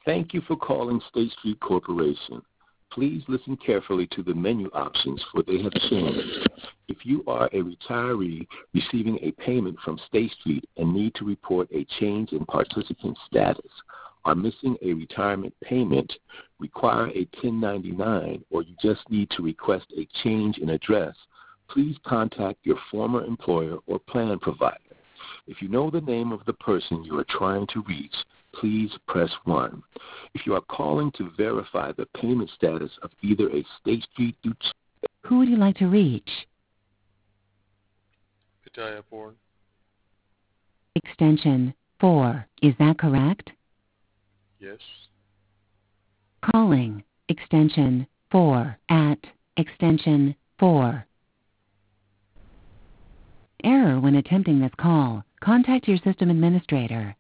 Thank you for calling State Street Corporation. Please listen carefully to the menu options, for they have changed. If you are a retiree receiving a payment from State Street and need to report a change in participant status, are missing a retirement payment, require a 1099, or you just need to request a change in address, please contact your former employer or plan provider. If you know the name of the person you are trying to reach, please press 1. If you are calling to verify the payment status of either a State Street Who would you like to reach? Pitaya Board. Extension 4. Is that correct? Yes. Calling extension 4 at extension 4. Error when attempting this call. Contact your system administrator.